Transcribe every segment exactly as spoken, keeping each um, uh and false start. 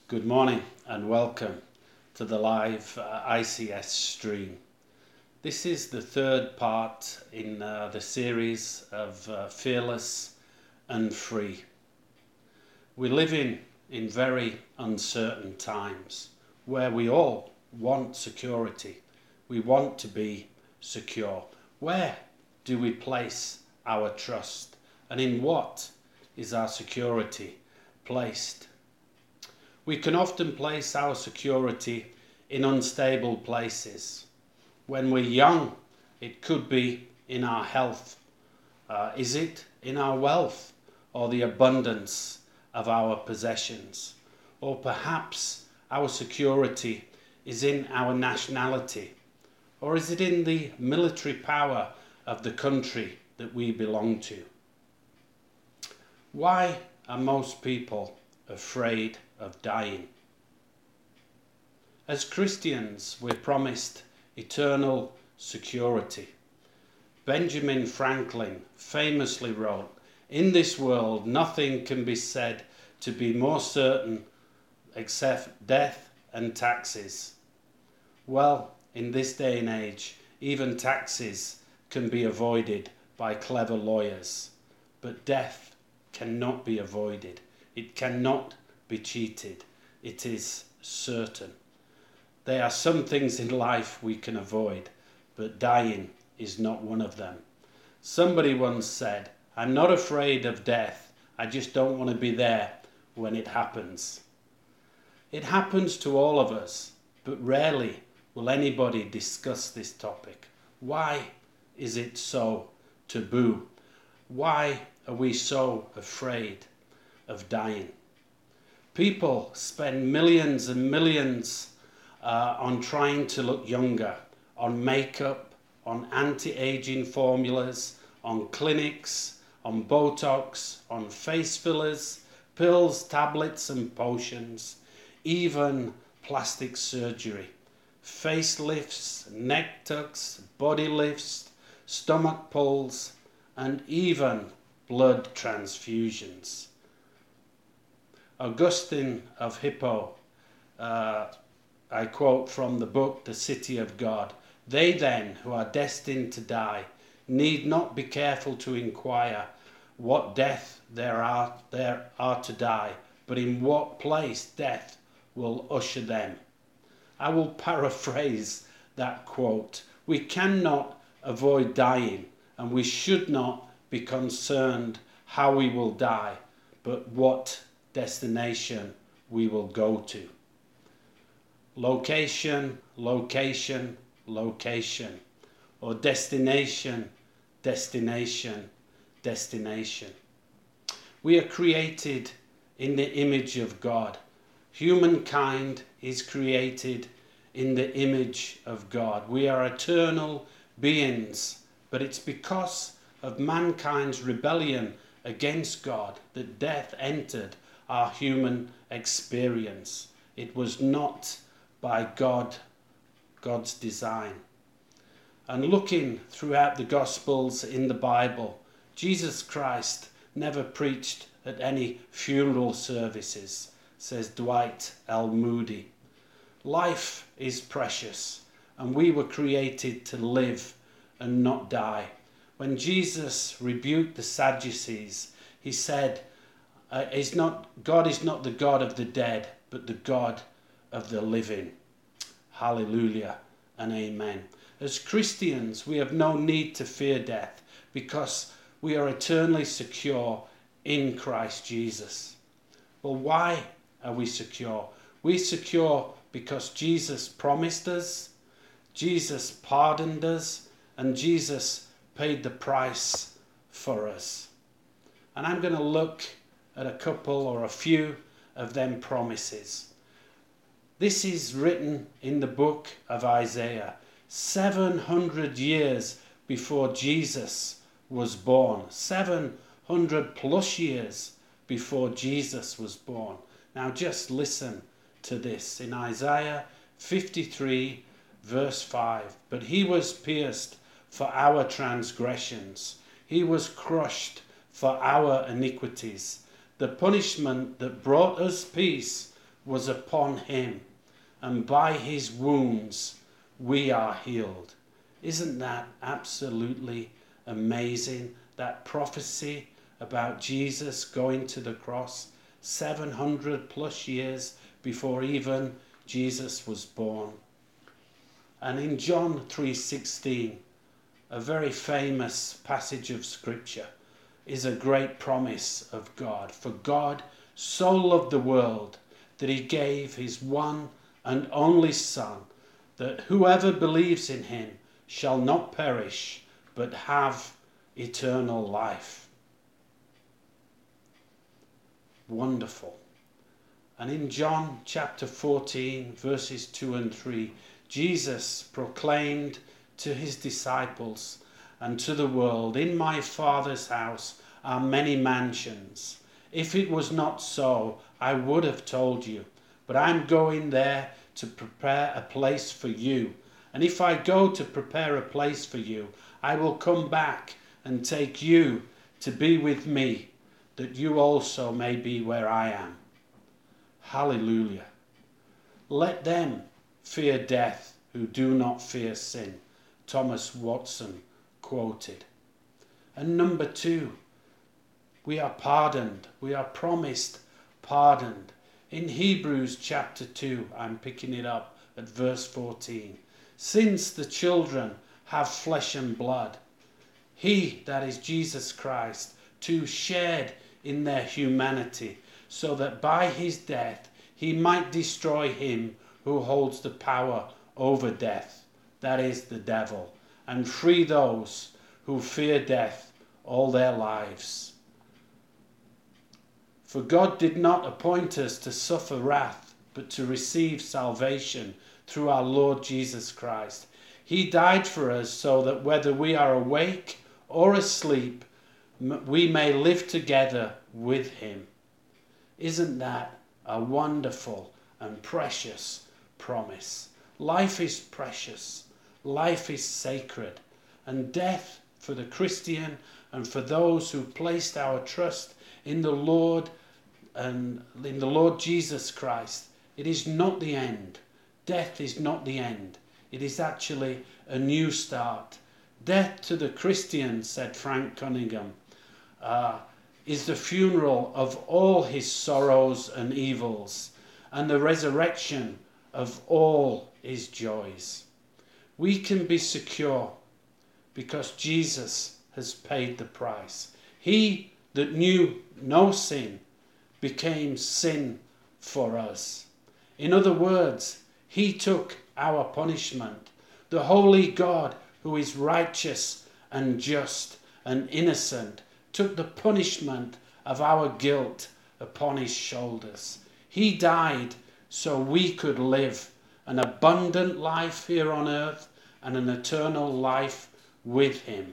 Good morning and welcome to the live uh, I C S stream. This is the third part in uh, the series of uh, Fearless and Free. We live in, in very uncertain times where we all want security. We want to be secure. Where do we place our trust, and in what is our security placed? We can often place our security in unstable places. When we're young, it could be in our health. Uh, is it in our wealth or the abundance of our possessions? Or perhaps our security is in our nationality? Or is it in the military power of the country that we belong to? Why are most people afraid of dying? As Christians, we're promised eternal security. Benjamin Franklin famously wrote, "In this world nothing can be said to be more certain except death and taxes." Well, in this day and age, even taxes can be avoided by clever lawyers, but death cannot be avoided. It cannot be cheated. It is certain. There are some things in life we can avoid, but dying is not one of them. Somebody once said, "I'm not afraid of death. I just don't want to be there when it happens." It happens to all of us, but rarely will anybody discuss this topic. Why is it so taboo? Why are we so afraid of dying? People spend millions and millions uh, on trying to look younger, on makeup, on anti-aging formulas, on clinics, on Botox, on face fillers, pills, tablets and potions, even plastic surgery, facelifts, neck tucks, body lifts, stomach pulls, and even blood transfusions. Augustine of Hippo, uh, I quote from the book The City of God, "They then who are destined to die need not be careful to inquire what death there are, there are to die, but in what place death will usher them." I will paraphrase that quote. We cannot avoid dying, and we should not be concerned how we will die, but what destination we will go to. Location, location, location, or destination, destination, destination. We are created in the image of God. Humankind is created in the image of God. We are eternal beings, but it's because of mankind's rebellion against God that death entered our human experience. It was not by God, God's design. And looking throughout the Gospels in the Bible, Jesus Christ never preached at any funeral services, says Dwight L. Moody. Life is precious, and we were created to live and not die. When Jesus rebuked the Sadducees, he said, uh, is not, God is not the God of the dead, but the God of the living. Hallelujah and amen. As Christians, we have no need to fear death because we are eternally secure in Christ Jesus. Well, why are we secure? We're secure because Jesus promised us, Jesus pardoned us, and Jesus paid the price for us. And I'm going to look at a couple or a few of them promises. This is written in the book of Isaiah, seven hundred years before Jesus was born. seven hundred plus years before Jesus was born. Now just listen to this in Isaiah fifty-three verse five. "But he was pierced for our transgressions. He was crushed for our iniquities. The punishment that brought us peace was upon him, and by his wounds we are healed. Isn't that absolutely amazing? That prophecy about Jesus going to the cross seven hundred plus years before even Jesus was born. And in John three sixteen, a very famous passage of scripture, is a great promise of God. For God so loved the world that he gave his one and only Son, that whoever believes in him shall not perish, but have eternal life. Wonderful. And in John chapter fourteen, verses two and three, Jesus proclaimed to his disciples and to the world, "In my Father's house are many mansions. If it was not so, I would have told you. But I'm going there to prepare a place for you. And if I go to prepare a place for you, I will come back and take you to be with me, that you also may be where I am." Hallelujah. Let them fear death who do not fear sin, Thomas Watson quoted. And number two, we are pardoned. We are promised pardoned. In Hebrews chapter two, I'm picking it up at verse fourteen. Since the children have flesh and blood, he, that is Jesus Christ, too shared in their humanity, so that by his death he might destroy him who holds the power over death, that is the devil, and free those who fear death all their lives. For God did not appoint us to suffer wrath, but to receive salvation through our Lord Jesus Christ. He died for us so that whether we are awake or asleep, we may live together with him. Isn't that a wonderful and precious promise? Life is precious. Life is sacred. And death for the Christian and for those who placed our trust in the Lord and in the Lord Jesus Christ, it is not the end. Death is not the end. It is actually a new start. Death to the Christian, said Frank Cunningham, uh, is the funeral of all his sorrows and evils, and the resurrection of all his joys. We can be secure because Jesus has paid the price. He that knew no sin became sin for us. In other words, he took our punishment. The holy God, who is righteous and just and innocent, took the punishment of our guilt upon his shoulders. He died so we could live an abundant life here on earth and an eternal life with him.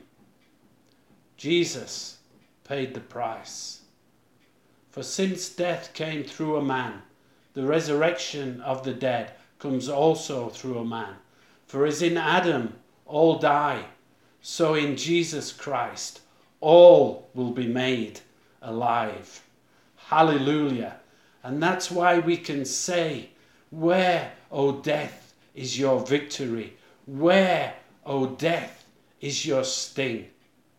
Jesus paid the price. For since death came through a man, the resurrection of the dead comes also through a man. For as in Adam all die, so in Jesus Christ all will be made alive. Hallelujah. And that's why we can say, where, O death, is your victory? Where, O death, is your sting?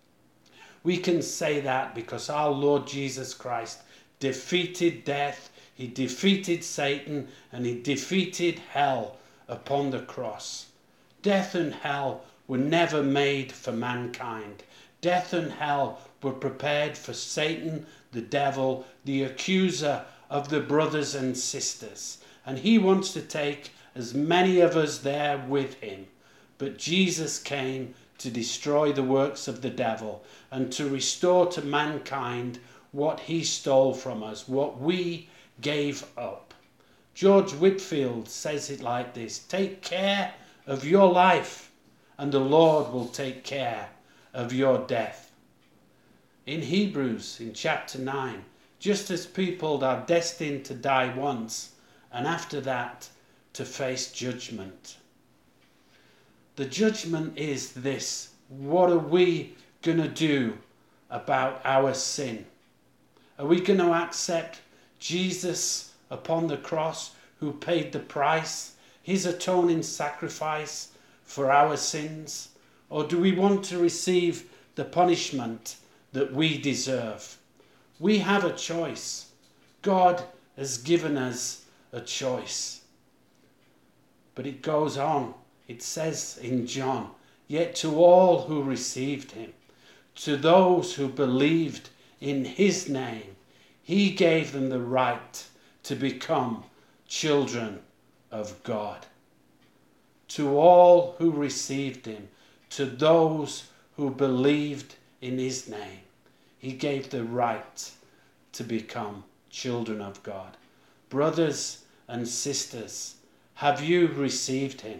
We can say that because our Lord Jesus Christ defeated death, he defeated Satan, and he defeated hell upon the cross. Death and hell were never made for mankind. Death and hell were prepared for Satan, the devil, the accuser of the brothers and sisters. And he wants to take as many of us there with him. But Jesus came to destroy the works of the devil and to restore to mankind what he stole from us, what we gave up. George Whitefield says it like this: take care of your life and the Lord will take care of your death. In Hebrews, in chapter nine, just as people are destined to die once and after that to face judgment. The judgment is this: what are we going to do about our sin? Are we going to accept Jesus upon the cross, who paid the price, his atoning sacrifice for our sins? Or do we want to receive the punishment that we deserve? We have a choice. God has given us a choice. But it goes on. It says in John, yet to all who received him, to those who believed in his name, he gave them the right to become children of God. To all who received him, to those who believed in his name, he gave the right to become children of God. Brothers and sisters, have you received him?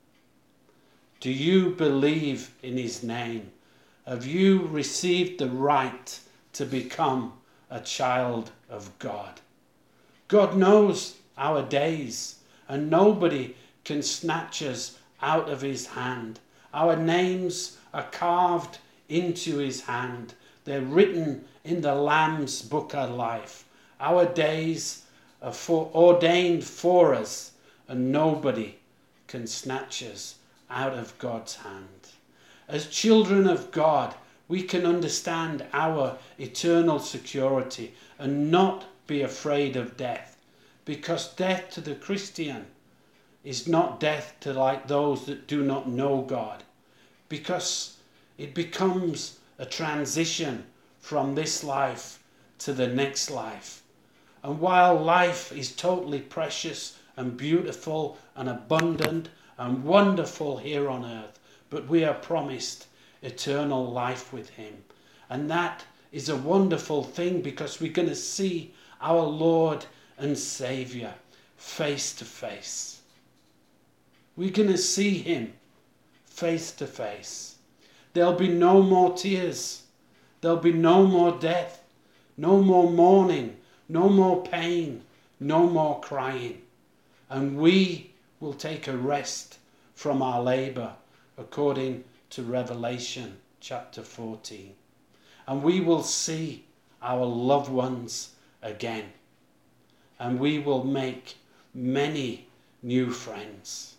Do you believe in his name? Have you received the right to become a child of God? God knows our days, and nobody can snatch us out of his hand. Our names are carved into his hand. They're written in the Lamb's book of life. Our days are for, ordained for us, and nobody can snatch us out of God's hand. As children of God, we can understand our eternal security and not be afraid of death, because death to the Christian is not death to like those that do not know God, because it becomes a transition from this life to the next life. And while life is totally precious and beautiful and abundant and wonderful here on earth, but we are promised eternal life with him. And that is a wonderful thing, because we're going to see our Lord and Saviour face to face. We're going to see him face to face. There'll be no more tears. There'll be no more death, no more mourning, no more pain, no more crying. And we will take a rest from our labour, according to Revelation chapter fourteen. And we will see our loved ones again. And we will make many new friends.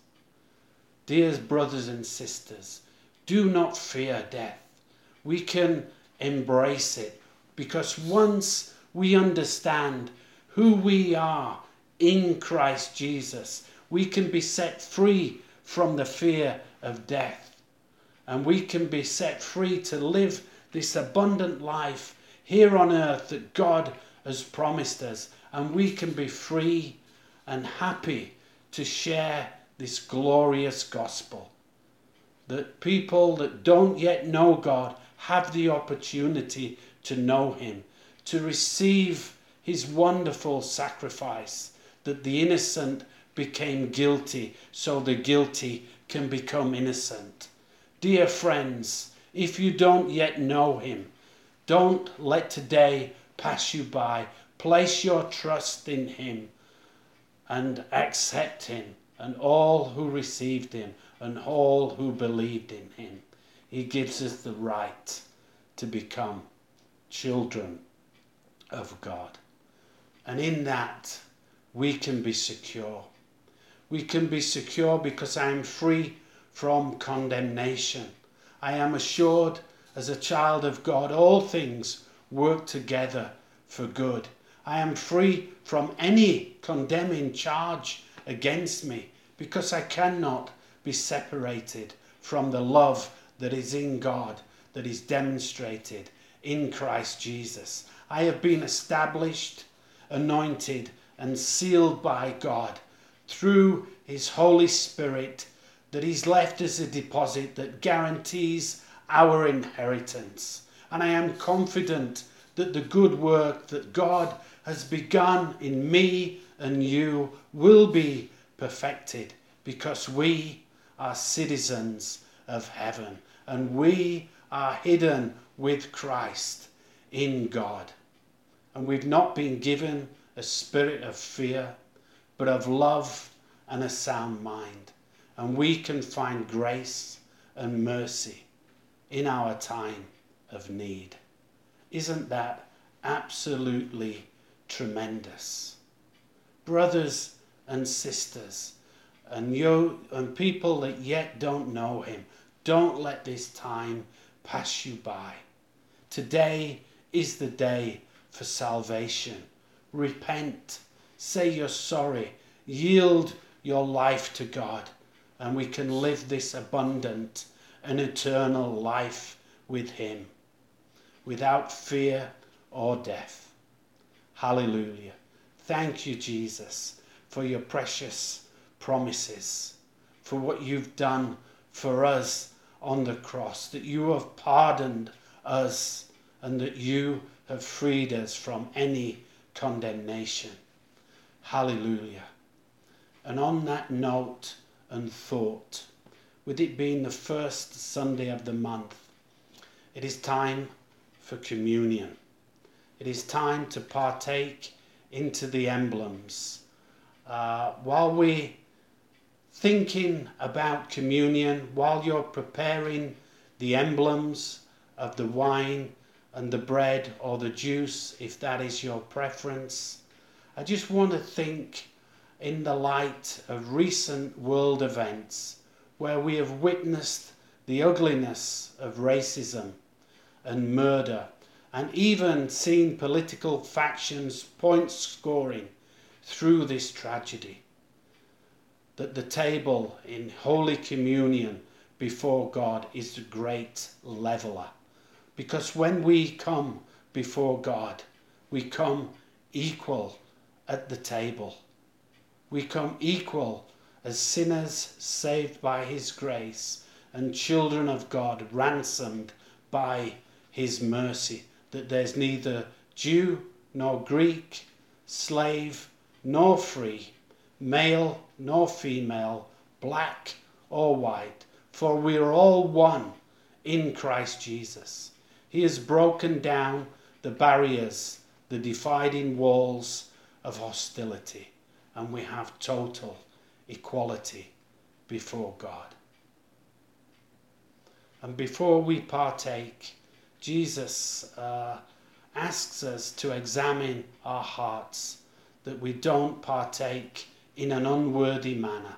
Dear brothers and sisters, do not fear death. We can embrace it, because once we understand who we are in Christ Jesus, we can be set free from the fear of death. And we can be set free to live this abundant life here on earth that God has promised us. And we can be free and happy to share this glorious gospel. That people that don't yet know God have the opportunity to know him, to receive his wonderful sacrifice, that the innocent became guilty so the guilty can become innocent. Dear friends, if you don't yet know him, don't let today pass you by. Place your trust in him and accept him, and all who received him and all who believed in him. He gives us the right to become children of God. And in that, we can be secure. We can be secure because I am free from condemnation. I am assured as a child of God, all things work together for good. I am free from any condemning charge against me, because I cannot be separated from the love that is in God, that is demonstrated in Christ Jesus. I have been established, anointed, and sealed by God through his Holy Spirit, that he's left as a deposit that guarantees our inheritance. And I am confident that the good work that God has begun in me and you will be perfected, because we are citizens of heaven and we are hidden with Christ in God. And we've not been given a spirit of fear, but of love and a sound mind. And we can find grace and mercy in our time of need. Isn't that absolutely tremendous? brothers and sisters, and you and people that yet don't know him. Don't let this time pass you by. Today is the day for salvation. Repent, say you're sorry, yield your life to God, and we can live this abundant and eternal life with him without fear or death. Hallelujah. Thank you, Jesus, for your precious promises, for what you've done for us on the cross, that you have pardoned us and that you have freed us from any condemnation. Hallelujah. And on that note and thought, with it being the first Sunday of the month, it is time for communion. It is time to partake into the emblems. Uh, while we thinking about communion, while you're preparing the emblems of the wine and the bread or the juice, if that is your preference, I just want to think in the light of recent world events where we have witnessed the ugliness of racism and murder, and even seen political factions point scoring through this tragedy, that the table in Holy Communion before God is the great leveler. Because when we come before God, we come equal at the table. We come equal as sinners saved by his grace and children of God ransomed by his mercy, that there's neither Jew nor Greek, slave nor free, male nor female, black or white, for we are all one in Christ Jesus. He has broken down the barriers, the dividing walls of hostility, and we have total equality before God. And before we partake, Jesus uh, asks us to examine our hearts, that we don't partake in an unworthy manner.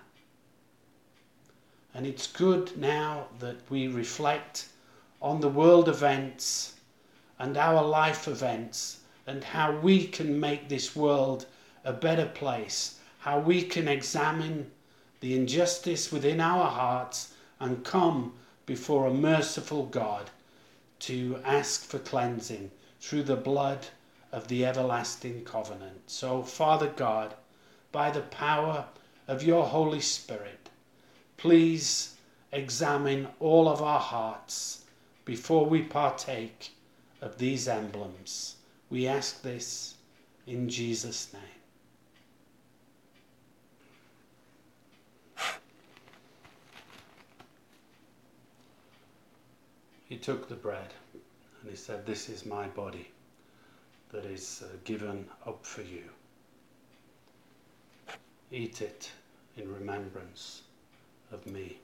And it's good now that we reflect on the world events and our life events and how we can make this world a better place, how we can examine the injustice within our hearts and come before a merciful God to ask for cleansing through the blood of the everlasting covenant. So, Father God, by the power of your Holy Spirit, please examine all of our hearts before we partake of these emblems. We ask this in Jesus' name. He took the bread and he said, "This is my body that is uh, given up for you. Eat it in remembrance of me."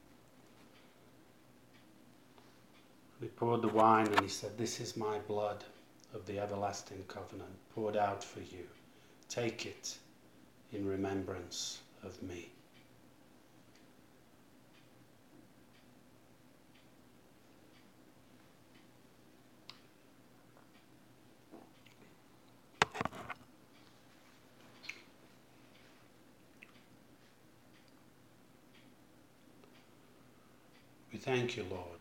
He poured the wine and he said, "This is my blood of the everlasting covenant, poured out for you. Take it in remembrance of me." We thank you, Lord,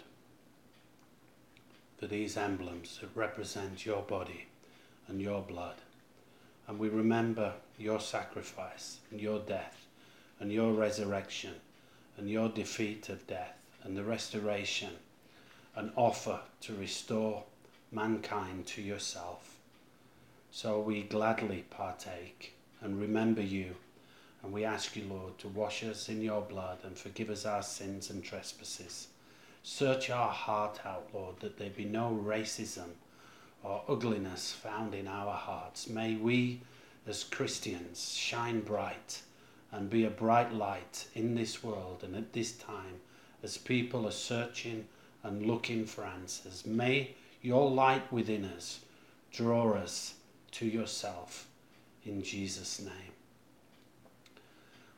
for these emblems that represent your body and your blood. And we remember your sacrifice and your death and your resurrection and your defeat of death and the restoration and offer to restore mankind to yourself. So we gladly partake and remember you. And we ask you, Lord, to wash us in your blood and forgive us our sins and trespasses. Search our heart out, Lord, that there be no racism or ugliness found in our hearts. May we, as Christians, shine bright and be a bright light in this world and at this time as people are searching and looking for answers. May your light within us draw us to yourself. In Jesus' name.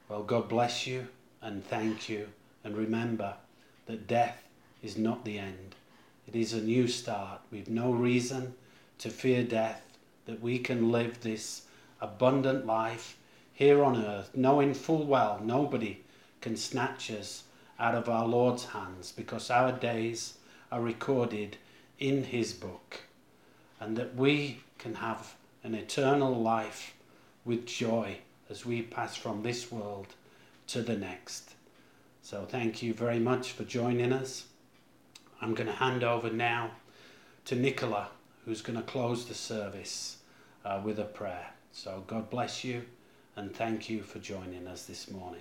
Well, God bless you and thank you. And remember that death is not the end. It is a new start. We've no reason to fear death, that we can live this abundant life here on earth, knowing full well nobody can snatch us out of our Lord's hands, because our days are recorded in his book, and that we can have an eternal life with joy as we pass from this world to the next. So thank you very much for joining us. I'm going to hand over now to Nicola, who's going to close the service uh, with a prayer. So God bless you and thank you for joining us this morning.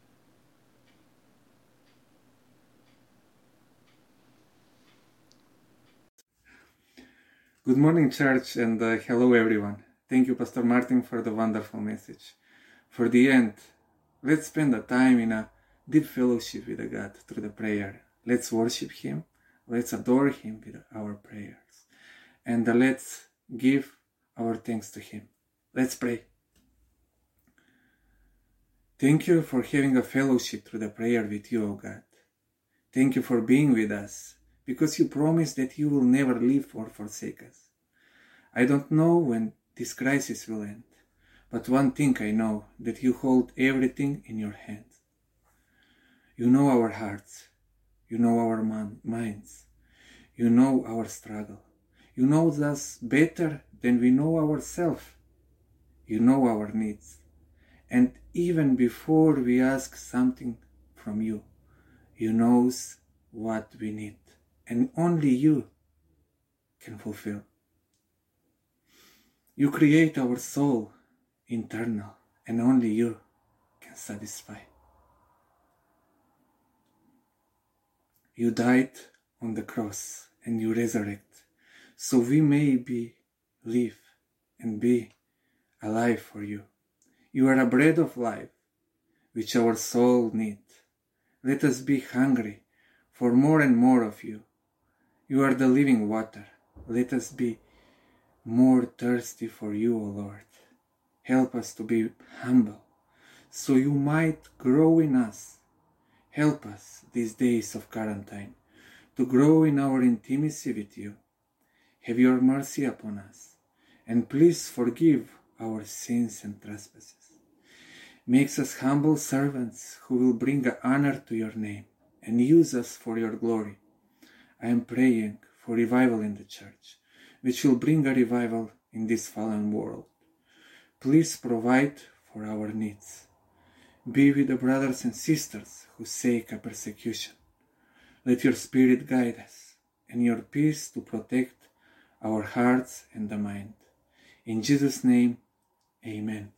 Good morning, church, and uh, hello, everyone. Thank you, Pastor Martin, for the wonderful message. For the end, let's spend a time in a deep fellowship with God through the prayer. Let's worship him. Let's adore him with our prayers. And uh, let's give our thanks to him. Let's pray. Thank you for having a fellowship through the prayer with you, O God. Thank you for being with us, because you promised that you will never leave or forsake us. I don't know when this crisis will end, but one thing I know, that you hold everything in your hands. You know our hearts, you know our man- minds, you know our struggle. You know us better than we know ourselves. You know our needs. And even before we ask something from you, you know what we need, and only you can fulfill. You create our soul internal, and only you can satisfy. You died on the cross, and you resurrect, so we may be live and be alive for you. You are a bread of life, which our soul needs. Let us be hungry for more and more of you. You are the living water. Let us be more thirsty for you, O Lord. Help us to be humble, so you might grow in us. Help us these days of quarantine to grow in our intimacy with you. Have your mercy upon us, and please forgive our sins and trespasses. Make us humble servants who will bring honor to your name and use us for your glory. I am praying for revival in the church, which will bring a revival in this fallen world. Please provide for our needs. Be with the brothers and sisters who sake a persecution. Let your Spirit guide us, and your peace to protect our hearts and the mind. In Jesus' name, amen.